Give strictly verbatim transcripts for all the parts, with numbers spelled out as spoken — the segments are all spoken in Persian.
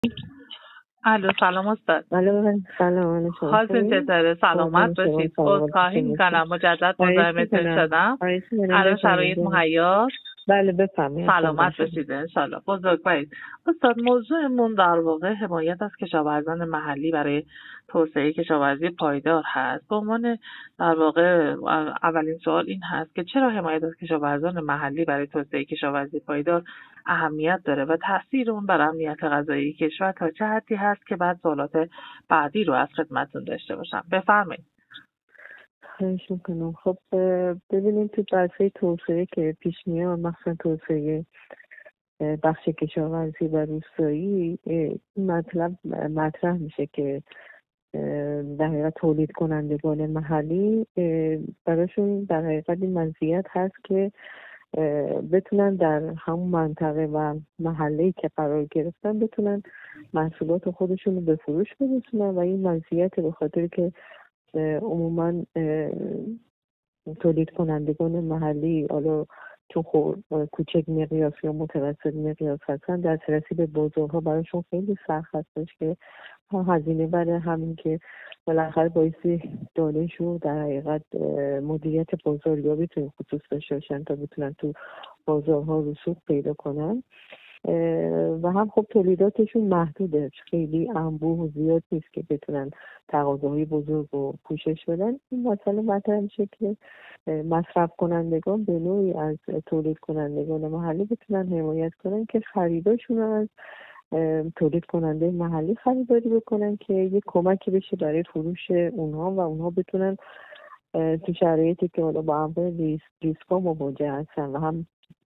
الو سلام استاد. الو سلام، شما حالتون خوبین؟ چطوره؟ سلامت شما باشید. سلامت عذرخواهی باشید. میکنم مجدد خواهش مزاحمتون میکنم شدم. خواهش میکنم الان شرایط بفرمایید. مهیاست. بله بفرمایید. سلامت باشید انشالله. بزرگوارید. استاد، موضوعمون در واقع حمایت از کشاورزان محلی برای توسعه کشاورزی پایدار هست. به عنوان در واقع اولین سوال این هست که چرا حمایت از کشاورزان محلی برای توسعه کشاورزی پایدار اهمیت داره و تاثیر اون بر امنیت غذایی کشور تا چه حدی هست که بعد سوالات بعدی رو از خدمتتون داشته باشم. بفرمایید. خواهش میکنم. خب ببینید، تو بحث توسعه که پیش میاد، مثلا توسعه بخش کشاورزی و روستایی، این مطلب مطرح میشه که در حقیقت تولید کنندگان محلی براشون در حقیقت این مزیت هست که بتونن در همون منطقه و محله‌ای که قرار گرفتن بتونن محصولات خودشون رو به فروش برسونن و این مزیت به خاطر که عموما تولید کنندگان محلی حالا چون کوچک مقیاس یا متوسط مقیاس هستن، دسترسی به بازارها براشون خیلی سخت هستش که هزینه برای همین که بالاخره باعثی دانش و در حقیقت مدیریت بازاریابی تو این خصوص داشته باشن تا بتونن تو بازارها رسوخ پیدا کنن و هم خب تولیداتشون محدوده، خیلی انبوه و زیاد نیست که بتونن تقاضاهای بزرگ رو پوشش بدن. این مسئله مطرح میشه که مصرف کنندگان به نوعی از تولید کنندگان محلی بتونن حمایت کنن که خریداشون از تولید کننده محلی خریداری بکنن که یک کمکی بشه برای فروش اونها و اونها بتونن تو شرایطی که حالا با انواع ریسک‌ها مواجه هستن و هم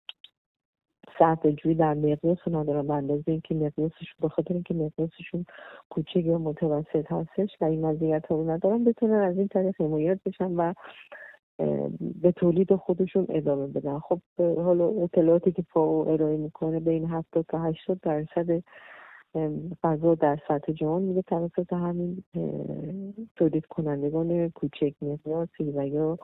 صرفه جویی در مقیاس ندارن، به اندازه اینکه مقیاسشون به خاطر اینکه مقیاسشون کوچک یا متوسط هستش و این مزیت ها رو ندارن، بتونن از این طریق حمایت بشن و به تولید خودشون ادامه بدن. خب حالا اطلاعاتی که فاو ارائه میکنه بین هفتاد تا هشتاد درصد غذا در سطح جهان میگه توسط همین تولید کنندگان کوچک مقیاسی و یا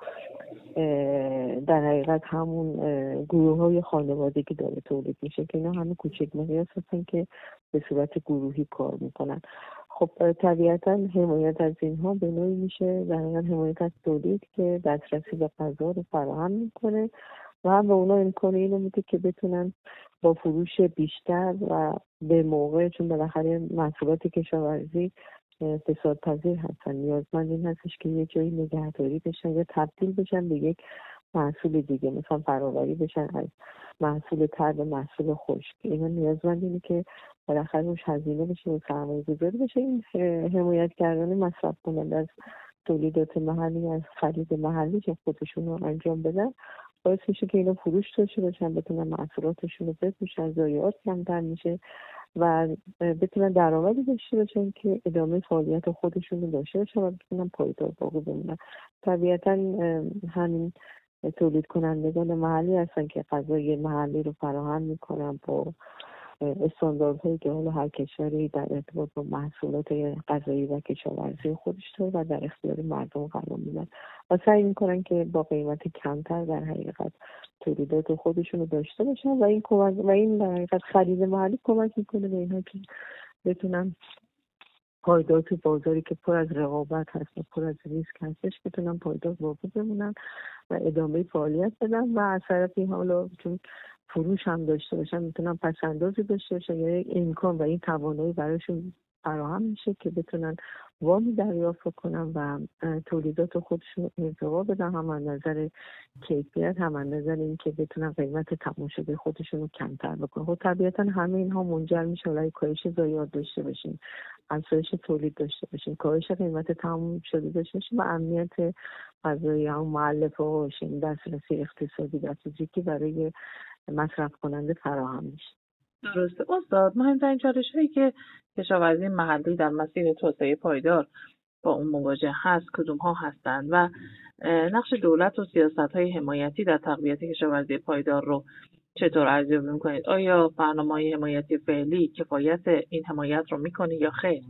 در حقیقت همون گروه های خانوادگی داره تولید میشه که اینا همه کوچک مقیاس هستن که به صورت گروهی کار میکنن. خب طبیعتا حمایت از اینها به نوعی میشه در حقیقت حمایت از تولید که دسترسی به غذا رو فراهم میکنه و هم به اونا امکان اینو میده که بتونن با فروش بیشتر و به موقع، چون بالاخره محصولات کشاورزی فساد پذیر هستن، نیازمند این هستش که یه جایی نگهداری بشن یا تبدیل بشن به یک محصول دیگه، مثلا فرآوری بشن از محصول تر به محصول خشک. اینا نیازمند اینه که بالاخره روش هزینه بشه و سرمایه گذاری بشه. این حمایت کردن مصرف کننده از تولیدات محلی، از خرید محلی که خودشون رو انجام بدن، باعث میشه که اینا فروش داشته باشن، بتونن محصولاتشون رو بفروشن، ضایعات کمتر میشه و بتونن درآمدی داشته باشن که ادامه فعالیت خودشون رو داشته باشن و بتونن پایدار باقی بمونن. طبیعتا همین تولید کنندگان محلی هستن که غذای محلی رو فراهم میکنن با استانداردهایی که حالا هر کشوری در ارتباط با محصولات غذایی و کشاورزی خودش داره و در اختیار مردم قرار میدن و سعی میکنن که با قیمت کمتر در حقیقت تولیدات خودشون رو داشته باشن و این کمک و این در حقیقت خرید محلی کمک میکنه به اینها که بتونن پایدار تو بازاری که پر از رقابت هست و پر از ریسک هستش بتونن پایدار باقی بمونن و ادامه فعالیت بدن و از طرفی حالا چون فروش هم داشته باشن میتونن پسندازی داشته باشن یا یک امکان و این توانایی براشون فراهم میشه که بتونن وامی دریافت کنن و تولیدات خودشون ارتقا بدن، هم از نظر کیفیت هم از نظر اینکه بتونن قیمت تمام شده خودشون رو کمتر بکنن. خب طبیعتا همه اینها منجر میشه برای کاهش ضایعات داشته باشین، افزایش تولید داشته باشین، کاهش قیمت تمام شده داشته باشین و امنیت غذایی هم مؤلفه باشین، دسترسی اقتصادی و فیزیکی برای مصرف کننده فراهم میشه. درسته استاد. مهمترین چالش‌هایی که کشاورزی محلی در مسیر توسعه پایدار با اون مواجه هست کدوم ها هستند و نقش دولت و سیاست‌های حمایتی در تقویت کشاورزی پایدار رو چطور ارزیابی می‌کنید؟ آیا برنامه‌های حمایتی فعلی کفایت این حمایت رو می‌کنه یا خیر؟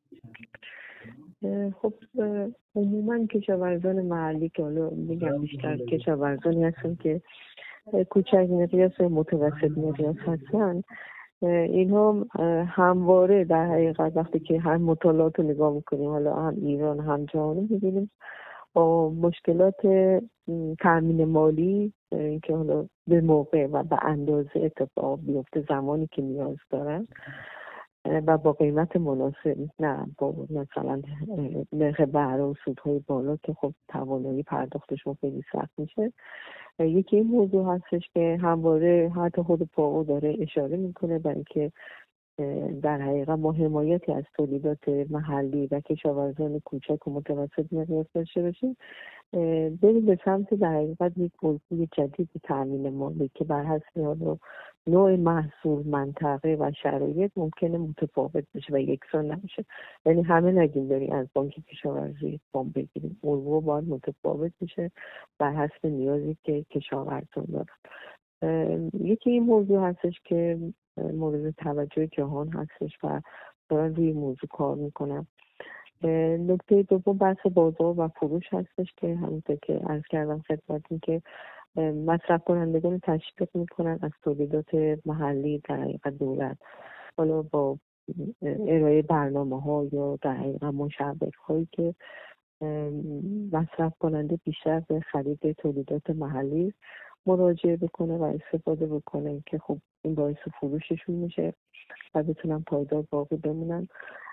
خب عموما کشاورزان محلی که حالا میگم بیشتر کشاورزانی هستن که کوچک مقیاس و متوسط مقیاس هستن، اینها همواره در حقیقت وقتی که هم مطالعات رو نگاه میکنیم، حالا هم ایران هم جهانی، میبینیم با مشکلات تامین مالی که حالا به موقع و به اندازه اتفاق بیفته زمانی که نیاز دارن و با قیمت مناسب، نه با مثلا نرخ بهره و سودهای بالا که خب توانایی پرداختشون خیلی سخت میشه. یکی این موضوع هستش که همواره حتی خود پائو داره اشاره میکنه برای اینکه در حقیقت ما حمایتی از تولیدات محلی و کشاورزان کوچک و متوسط مقیاس داشته باشیم، بریم به سمت در حقیقت یک الگوی جدید تامین مالی که بر حسب نوع محصول، منطقه و شرایط ممکنه متفاوت بشه و یکسان نمیشه. یعنی همه نگیم بریم از بانک کشاورزی وام بگیریم، الگو باید متفاوت بشه بر حسب نیازی که کشاورزان دارن. یکی این موضوع هستش که مورد توجه جهان هستش و دارن روی موضوع کار میکنن. نکته دوم بحث بازار و فروش هستش که همونطور که عرض کردم خدمتتون که مصرف کنندگان تشویق میکنن از تولیدات محلی در حقیقت دولت، حالا با ارائه برنامه ها یا در حقیقت مشوق هایی که مصرف کننده بیشتر به خرید تولیدات محلی مراجعه بکنه و استفاده بکنه که خب این باعث فروششون میشه و بتونن پایدار باقی بمونن.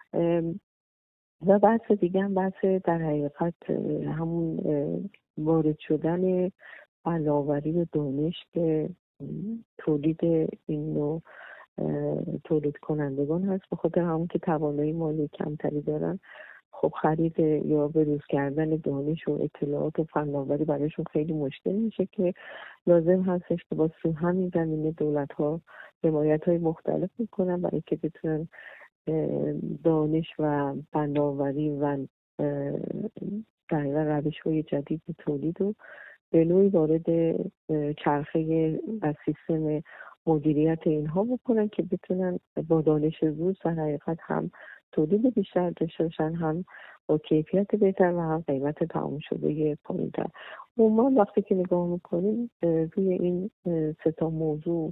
و بحث دیگه هم بحث در حقیقت همون وارد شدن فناوری و دانش که تولید این نوع تولید کنندگان هست، به خاطر همون که توانایی مالی کمتری دارن، خب خرید یا بروز کردن دانش و اطلاعات و فناوری برایشون خیلی مشکل میشه که لازم هستش که با همین زمینه دولت ها حمایت های مختلف میکنن برای که بتونن دانش و فناوری و در روش های جدید تولید و به نوعی وارد چرخه و سیستم مدیریت اینها بکنن که بتونن با دانش روز در حقیقت هم تولید بیشتر داشته باشن، هم با کیفیت بهتر و هم قیمت تمام شده پایین‌تر. عموما وقتی که نگاه میکنیم روی این سه تا موضوع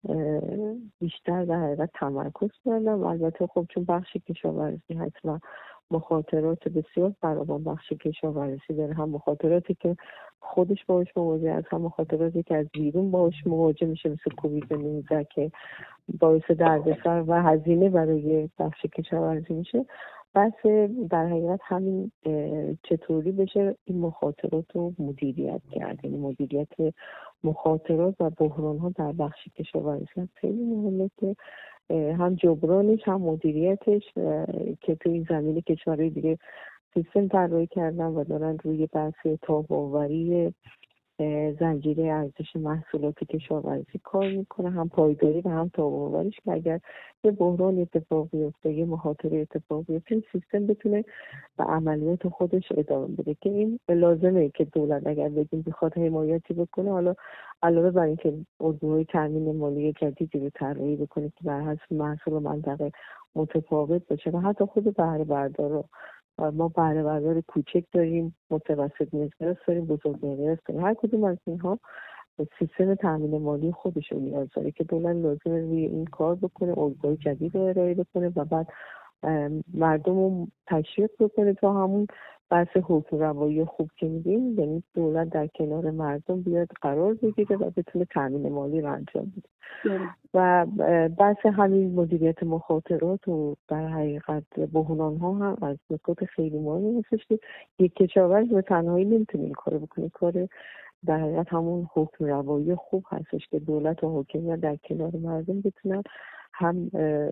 بیشتر در حقیقت تمرکز کردم. البته خب چون بخش کشاورزی حتما مخاطرات بسیار فراوان بخش کشاورزی داره، هم مخاطراتی که خودش باهاش مواجه است، هم مخاطراتی که از بیرون باهاش مواجه میشه مثل کووید نوزده که باعث دردسر و هزینه برای بخش کشاورزی میشه. بس در حقیقت همین چطوری بشه این مخاطرات رو مدیریت کرد، یعنی مدیریت مخاطرات و بحران ها در بخش کشاورزی خیلی مهمه که هم جبرانش هم مدیریتش که توی این زمینه کشورهای دیگه سیستم طراحی کردن و دارن روی بحث تاب‌آوری زنجیره ارزش محصولات کشاورزی کار میکنه، هم پایداری و هم تاب‌آوریش که اگر یه بحران اتفاق بیفته، یه مخاطره اتفاق بیفته، این سیستم بتونه به عملیات خودش ادامه بده که این لازمه که دولت اگر بگیم بخواد حمایتی بکنه، حالا علاوه بر اینکه الگوهای تامین مالی جدیدی رو طراحی بکنه که بر حسب محصول و منطقه متفاوت باشه و حتی خود بهره بردارا، ما بهره بردار کوچک داریم، متوسط مقیاس داریم، بزرگ مقیاس داریم، هر کدوم از اینها سیستم تامین مالی خودش رو نیاز داره که دولت لازمه روی این کار بکنه، الگوهای جدید رو ارائه بکنه و بعد مردم رو تشویق بکنه تا همون بحث حکم روایی خوب که میگیم، یعنی دولت در کنار مردم بیاد قرار بگیره و بتونه تامین مالی رو انجام بده. و بحث همین مدیریت مخاطرات و در حقیقت بحران ها هم از نکات خیلی مهمی هستش که یک کشاورز به تنهایی نمیتونه این کارو بکنه. کار در حقیقت همون حکم روایی خوب هستش که دولت و حاکمیت در کنار مردم بتونن هم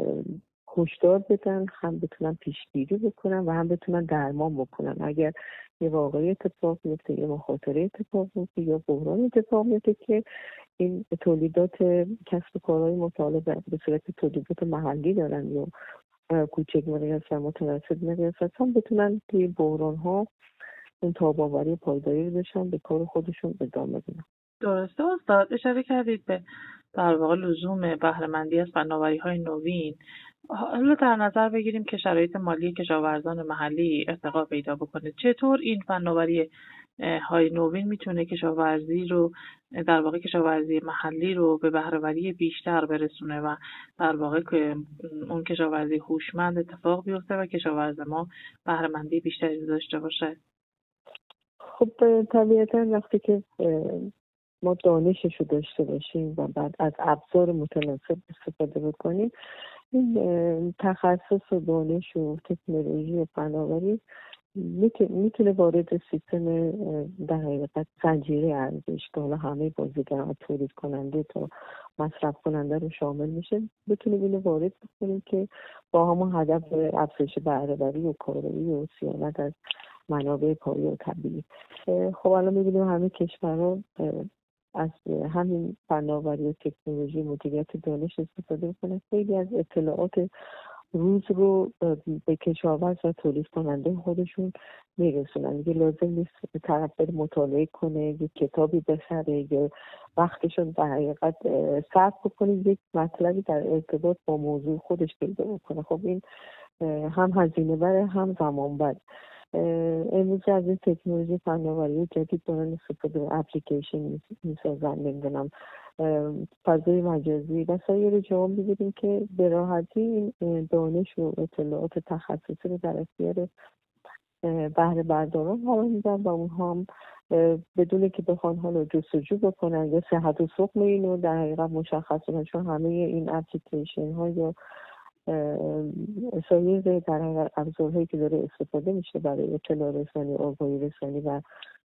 هشدار بدن، هم بتونن پیشگیری بکنن و هم بتونن درمان بکنن اگر یه واقعی اتفاق میفته، یه مخاطره اتفاق میفته یا بحران اتفاق میفته که این تولیدات کسب و کارهای مطالعه به صورت تولیدات محلی دارن یا کوچک مقیاس و متوسط مقیاس هم بتونن توی بحران ها اون تاب‌آوری پایداری رو داشتن به کار خودشون ادامه بدن. درسته استاد، اشاره کردید به در واقع لزوم بهره‌مندی از فناوری‌های نوین. حالا در نظر بگیریم که شرایط مالی کشاورزان محلی ارتقا پیدا بکنه، چطور این فناوری های نوین میتونه کشاورزی رو در واقع کشاورزی محلی رو به بهره‌وری بیشتر برسونه و در واقع که اون کشاورزی هوشمند اتفاق بیفته و کشاورز ما بهره‌مندی بیشتری داشته باشه. خب طبیعتا وقتی که ما دانشش رو داشته باشیم و بعد از ابزار متناسب استفاده بکنیم، این تخصص و دانش و تکنولوژی و فناوری میتونه وارد سیستم در حقیقت زنجیره ارزش که حالا همه بازیگران تولید کننده تا مصرف کننده رو شامل میشه، بتونیم اینو وارد بکنیم که با همون هدف افزایش بهره‌وری و کارایی و صیانت از منابع پایه و طبیعی. خب الان میبینیم همه کشورها از همین فناوری و تکنولوژی مدیریت دانش استفاده میکنن. خیلی از اطلاعات روز رو به کشاورز و تولید کننده خودشون میرسونن. دیگه لازم نیست طرف بره مطالعه کنه، یک کتابی بخره یا وقتشون در حقیقت صرف بکنه یک مطلبی در ارتباط با موضوع خودش پیدا بکنه. خب این هم هزینه بره هم زمان بره. امروز از این تکنولوژی فناوری جدید دارن استفاده و اپلیکیشن میسازن، نمیدونم فضای مجازی و سایر جاها می‌بینیم که به راحتی این دانش و اطلاعات تخصصی رو در اختیار بهره برداران قرار میدن و اونها هم بدون که بخوان حالا جستجو بکنن یا صحت و سقم اینو در حقیقت مشخص کنن، چون همه این اپلیکیشن ها یا سایر در حقیقت ابزارهایی که داره استفاده میشه برای اطلاع رسانی، آگاهی رسانی و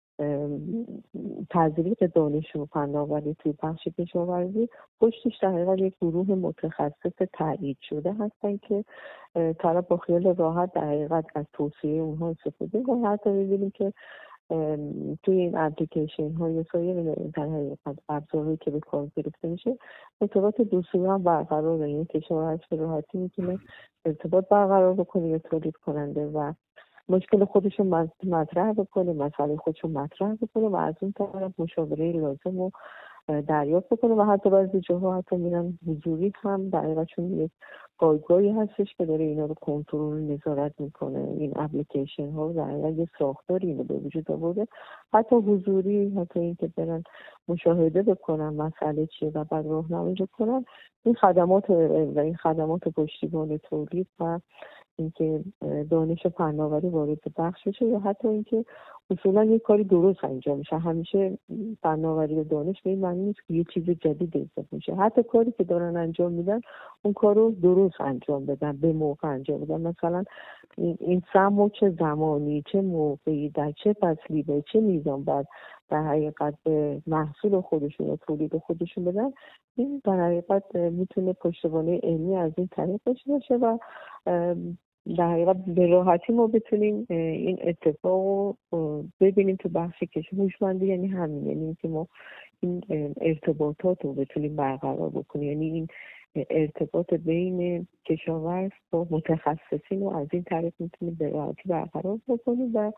تزریق دانش و فناوری توی بخش کشاورزی، پشتش در حقیقت یک گروه متخصص تایید شده هستن که طرف با خیال راحت در حقیقت از توصیه اونها استفاده کنه. حتی می‌بینیم که توی این اپلیکیشن ها یا سایر در حقیقت ابزارهایی که به کار گرفته میشه ارتباط دو سویه هم برقراره. این کشاورز به راحتی میتونه ارتباط برقرار بکنه یا تولید کننده و مشکل خودشون مطرح بکنه، مسئله خودشون مطرح بکنه و از اون طرف مشاوره لازم رو دریافت بکنه و حتی بعضی جاها حتی میرن حضوری هم در حقیقت چون یک پایگاهی هستش که داره اینا رو کنترل نظارت میکنه. این اپلیکیشن ها در حقیقت یه ساختاری اینو به وجود آورده، حتی حضوری، حتی این که برن مشاهده بکنن مسئله چیه و بعد راهنمایی بکنن. این خدمات و این خدمات پشتیبان تولید و اینکه دانش فناوری وارد بخش بشه یا حتی اینکه اصولا یک کاری درست انجام میشه. همیشه فناوری و دانش به این معنی نیست که یه چیز جدید اضافه میشه، حتی کاری که دارن انجام میدن اون کارو درست انجام بدن، به موقع انجام بدن. مثلا این سمو چه زمانی، چه موقعی، در چه فصلی، به چه میزان بعد در حقیقت به محصول خودشون و تولید خودشون بدن، این در حقیقت میتونه پشتوانه علمی از این طریق داشته باشه و در حقیقت به راحتی ما بتونیم این اتفاق رو ببینیم تو بخش کشاورزی. هوشمندی یعنی همین، یعنی که ما این ارتباطات رو بتونیم برقرار بکنیم، یعنی این ارتباط بین کشاورز با متخصصین رو از این طریق میتونیم به راحتی برقرار بکنیم و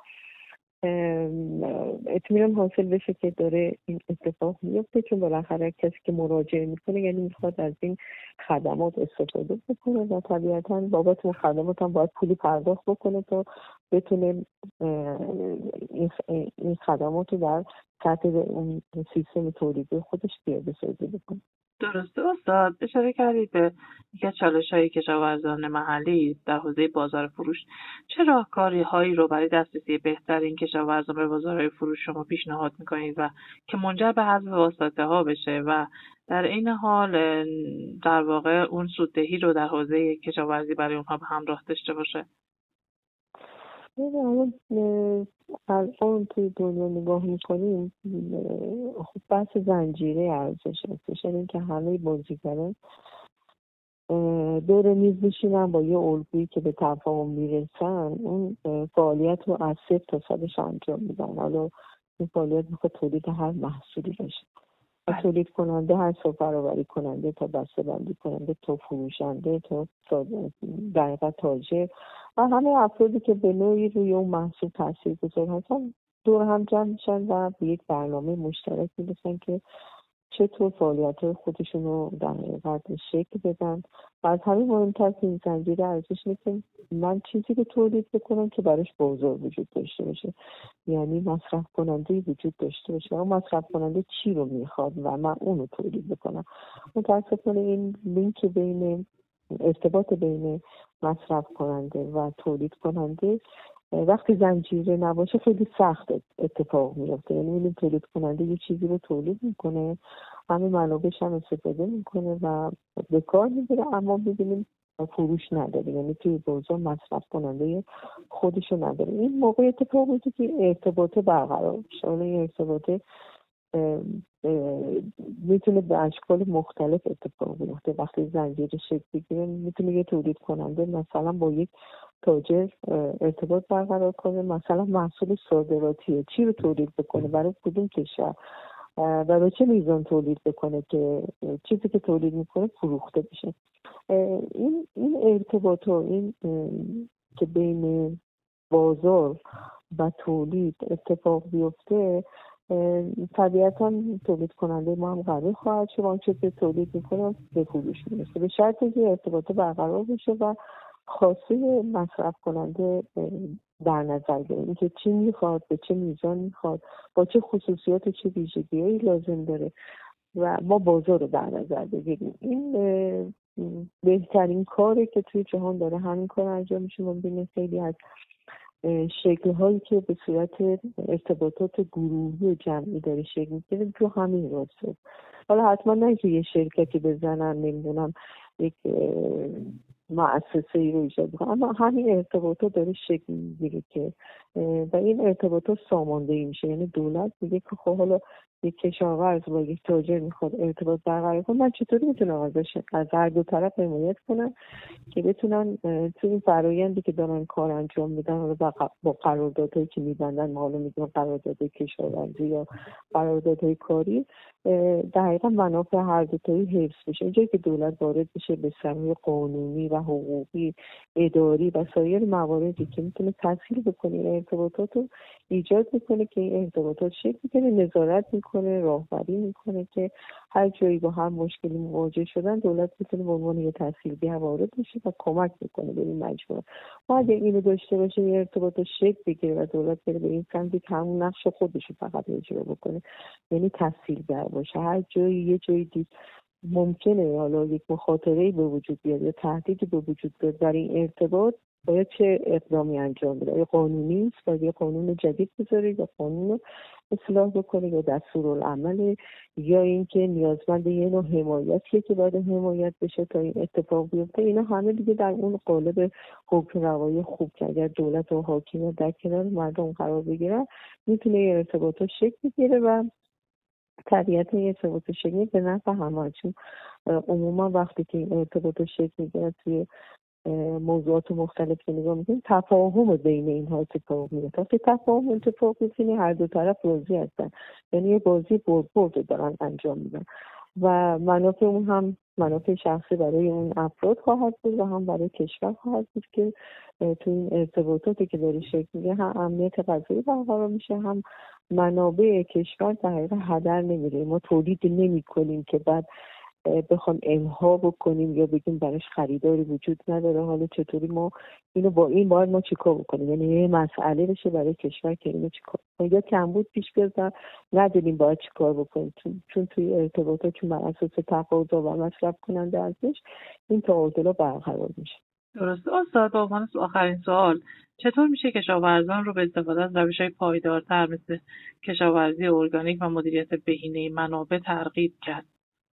اطمینان حاصل بشه که داره این اتفاق میفته، چون بالاخره کسی که مراجعه میکنه یعنی میخواد از این خدمات استفاده بکنه و طبیعتاً بابت اون خدمات هم باید پولی پرداخت بکنه تا بتونه این خدمات رو در تحت اون سیستم تولیدی خودش پیاده سازی بکنه. درسته استاد، اشاره کردید به یکی از چالش‌های کشاورزان محلی در حوزه بازار فروش. چه راهکاری‌هایی رو برای دسترسی بهتر این کشاورزان به بازارهای فروش شما پیشنهاد می‌کنید و که منجر به حذف واسطه‌ها بشه و در این حال در واقع اون سوددهی رو در حوزه کشاورزی برای اونها به همراه داشته باشه؟ الان توی دنیا نگاه میکنیم خب بحث زنجیره ارزش هستش، یعنی که همه بازیگران دور میز بشینن با یه الگویی که به تفاهم میرسن اون فعالیت رو از صفر تا صدش انجام میدن. حالا این فعالیت میخواد تولید هر محصولی باشه، تولید کننده هر سفرآوری کننده تا بسته بندی کننده تا فروشنده تا در حقیقت تاجر و همه افرادی که به نوعی روی اون محصول تاثیرگذار هستن دور هم جمع میشن و به یک برنامه مشترک میرسن که چطور فعالیت خودشون رو در حقیقت شکل بدن و از همین مهمتر که این زنجیره ارزش اینه که من چیزی رو تولید بکنم که براش بازار وجود داشته باشه، یعنی مصرف کننده وجود داشته باشه. اما مصرف کننده چی رو میخواد و من اون رو تولید بکنم. متاسفانه این لینک بین ارتباط بین مصرف کننده و تولید کننده وقتی زنجیره نباشه خیلی سخت اتفاق میفته. یعنی این تولید کننده یه چیزی رو تولید میکنه، همه منابعش هم استفاده میکنه و به کار میگیره، اما ببینیم فروش نداره، یعنی توی بازار مصرف کننده خودشو نداره. این موقع اتفاق میفته که ارتباط برقرار بشه. این ارتباط میتونه به اشکال مختلف اتفاق بیفته. وقتی زنجیره شکل بگیره میتونه یه تولید کننده مثلا با یک تاجر ارتباط برقرار کنه، مثلا محصول صادراتیه، چی رو تولید بکنه، برای کدوم کشور و به چه میزان تولید بکنه که چیزی که تولید میکنه فروخته بشه. این این ارتباط و این که بین بازار و تولید اتفاق بیفته طبیعتا تولید کننده ما هم قوی خواهد شد، اون چیزی که تولید میکنه به فروش میرسه، به شرطی که ارتباط برقرار بشه و خواسته مصرف کننده در نظر گرفته، اینکه چی میخواد، به چه میزان میخواد، با چه خصوصیات و چه ویژگی‌هایی لازم داره و ما بازار رو در نظر بگیریم. این بهترین کاری که توی جهان داره همین کار انجام میشه. ما ببینیم خیلی از شکل‌هایی که به صورت ارتباطات گروهی و جمعی داره شکل میگیره تو همین راسته. حالا حتما نه که یه شرکتی بزنن نمیدونم یک مؤسسه ای رو ایجاد بکنن، اما همین ارتباطات داره شکل میگیره که و این ارتباطات ساماندهی میشه. یعنی دولت میگه که خب حالا یک کشاورز با یک تاجر میخواد ارتباط برقرار کنه، من چطوری میتونم ازش از هر دو طرف حمایت کنم که بتونن توی این فرآیندی که دارن کار انجام میدن با قراردادهایی که میبندن، ما حالا میگیم قراردادهای کشاورزی یا قراردادهای کاری، در حقیقت منافع هر دو تایی حفظ بشه. اینجایی که دولت وارد بشه به سمت قانونی و حقوقی، اداری و سایر مواردی که میتونه تسهیل بکنه ارتباطات رو ایجاد میکنه که این ارتباطات شکل میکنه، نظارت میکنه، راهبری میکنه که هر جایی با هم مشکلی مواجه شدن دولت میتونه به عنوان یه تسهیلگی وارد بشه و کمک میکنه به این مجموعه. ما اگه اینو داشته باشه یه ارتباط شکل بگیره و دولت بره به این سمتی که همون نقش خودش رو فقط اجرا بکنه، یعنی تسهیلگر باشه، هر جایی یه جایی دید ممکنه حالا یک مخاطره‌ای به وجود بیاد یا تهدیدی به وجود بیاد در این ارتباط، باید چه اقدامی انجام بده؟ یا قانونی است، باید یه قانون جدید بذاره یا قانون رو اصلاح بکنه یا دستورالعمل، یا اینکه نیازمند یه نوع حمایتیه که باید حمایت بشه تا این اتفاق بیفته. اینا همه دیگه در اون قالب حکم روایی خوب که اگر دولت و حاکمیت در کنار مردم قرار بگیرن میتونه این ارتباطات شکل بگیره و طبیعت این ارتباط شکلی به نفع همه. چون عموما وقتی که این ارتباط شکل میگیره توی موضوعات مختلف که نگاه میکنیم تفاهم بین اینها اتفاق میفته. وقتی تفاهم اتفاق میفته هر دو طرف راضی هستن، یعنی یه بازی برد برد دارن انجام میدن و منافع اون هم منافع شخصی برای اون افراد خواهد بود و هم برای کشور خواهد بود که تو این ارتباطاتی که داره شکل میگیره هم امنیت غذایی برقرار میشه، هم منابع کشور در حقیقت هدر نمیره. ما تولید نمی کنیم که بعد بخوام امها بکنیم یا بگیم براش خریداری وجود نداره. حالا چطوری ما اینو با این باید ما چیکار بکنیم؟ یعنی یه مسئله بشه برای کشور که اینو چیکار کنیم، یا کمبود پیش بیاد ندونیم باید چیکار بکنیم، چون چون توی ارتباطات چون بر اساس تقاضا و مصرف کننده ازش این تعادل برقرار میشه. درسته. استاد، با عنوان آخرین سوال، چطور میشه کشاورزان رو به استفاده از روش‌های پایدارتر مثل کشاورزی ارگانیک و مدیریت بهینه منابع ترغیب کرد؟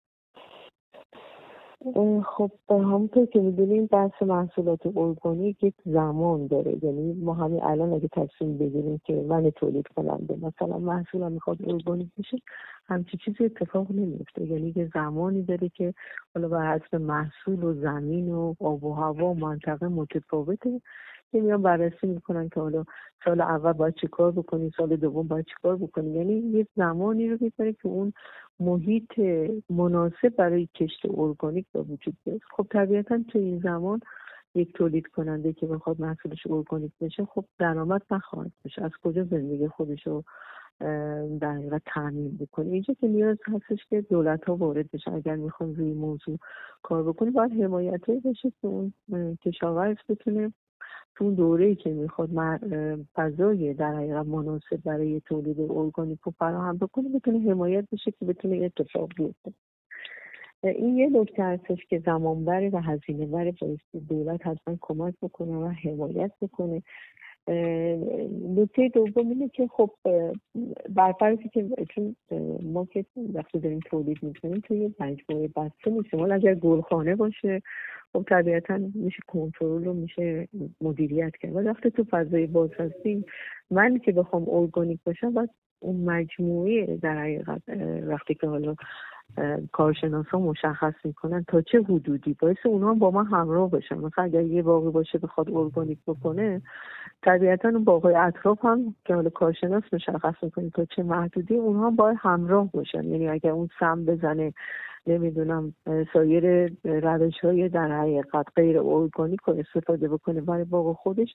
خب همونطور که میدونیم بحث محصولات ارگانیک یک زمان داره. یعنی ما همین الان اگه تصمیم بگیریم که من تولید کننده مثلا محصولم میخواد ارگانیک بشه، همچین چیزی اتفاق نمیفته. یعنی یه زمانی داره که حالا بر حسب محصول و زمین و آب و هوا و منطقه متفاوته که میان بررسی میکنن که حالا سال اول باید چی کار بکنی، سال دوم باید چی کار بکنی. یعنی یه زمانی رو میذاره که اون محیط مناسب برای کشت ارگانیک به وجود بیاد. خب طبیعتا تو این زمان یک تولید کننده که بخواد محصولش ارگانیک بشه خب درآمد نخواهد بشه. از کجا زندگی خودش رو در حقیقت تامین بکنه. اینجا که نیاز هستش که دولت ها وارد بشن. اگر میخوان روی موضوع کار بکنه باید حمایتی باشه که اون کشاورز بتونه تو اون دوره‌ای که میخواد فضای در حقیقت مناسب برای تولید ارگانیک رو فراهم بکنه بتونه حمایت بشه که بتونه اتفاق بیفته. این یه نکته هستش که زمان بره و هزینه بره، بایستی دولت حتما کمک بکنه و حمایت بکنه. نکته دوم اینه که خب برفرضی که چون ما که وقتی داریم تولید میکنیم توی مجموعه بسته نیستیم، ولی اگر گلخانه باشه خب طبیعتا میشه کنترل رو میشه مدیریت کرد. ولی وقتی تو فضای باز هستیم، من که بخوام ارگانیک باشم باید اون مجموعه در حقیقت وقتی که حالا کارشناسا مشخص میکنن تا چه حدودی باعث اونها با ما همراه باشن. مثلا اگر یه باغی باشه بخواد ارگانیک بکنه، طبیعتا اون باغ‌های اطراف هم که حالا کارشناس مشخص میکنه تا چه محدودی اونها باید همراه باشن. یعنی اگر اون سم بزنه، نمیدونم سایر روش‌های در حقیقت غیر ارگانیک رو استفاده بکنه برای باغ خودش،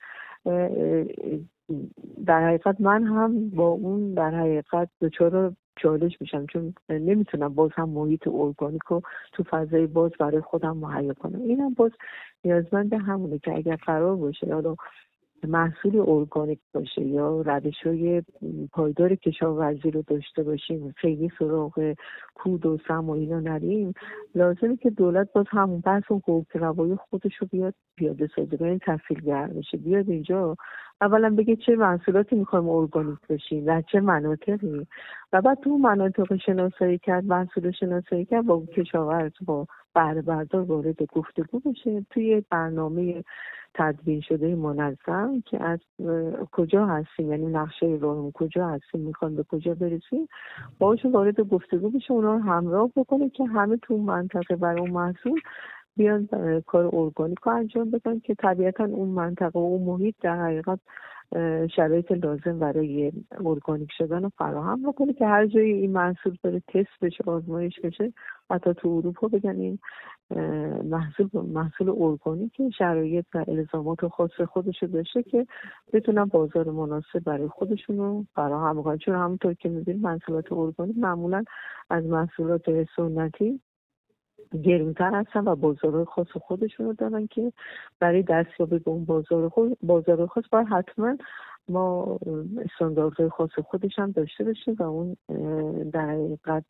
در حقیقت من هم با اون در حقیقت دچار چالش میشم، چون نمیتونم باز هم محیط ارگانیک رو تو فضای باز برای خودم مهیا کنم. اینم باز نیازمند همونه که اگر قرار باشه حالا محصول ارگانیک باشه یا روش‌های پایدار کشاورزی رو داشته باشیم، خیلی سراغ کود و سم و اینا نریم، لازمه که دولت باز همون بحث و حقوق روایی خودش رو بیاد پیاده سازی کنه، تسهیلگر بشه، بیاد اینجا اولا بگه چه محصولاتی میخوایم ارگانیک بشیم و چه مناطقی، و بعد تو مناطق شناسایی کرد، محصول شناسایی کرد، با کشاورز با بهره بردار وارد گفتگو بشه توی برنامه تدوین شده منظم که از کجا هستیم، یعنی نقشه راهمون کجا هستیم، میخوان به کجا برسیم، باهاشون وارد گفتگو بشه، اونا رو همراه بکنه که همه تو منطقه برای اون محصول بیان کار ارگانیک رو انجام بدن که طبیعتا اون منطقه و اون محیط در حقیقت شرایط لازم برای ارگانیک شدن رو فراهم بکنه که هر جایی این محصول بره تست بشه، آزمایش بشه، حتی تو اروپا بگن این محصول محصول ارگانیک شرایط و الزامات خاص خودش رو داشته که بتونن بازار مناسب برای خودشون رو فراهم بکنن. چون همونطور که می‌بینید محصولات ارگانیک معمولا از محصولات سنتی گرونتر هستن و بازارهای خاص خودشون رو دارن که برای دستیابی به اون بازار خود بازار خاص باید حتما ما استانداردهای خاص خودش هم داشته باشیم و اون در حقیقت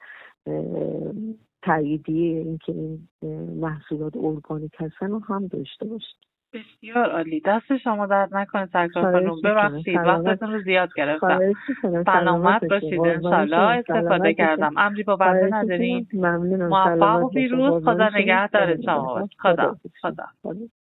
تاییدیه اینکه این محصولات ارگانیک هستن رو هم داشته باشیم. بسیار عالی، دست شما درد نکنه سرکار خانم، ببخشید وقتتون رو زیاد گرفتم. سلامت باشید انشالله. استفاده کردم. امری با بنده ندارین. موفق و پیروز. خدا نگهدار شما. خدا خدا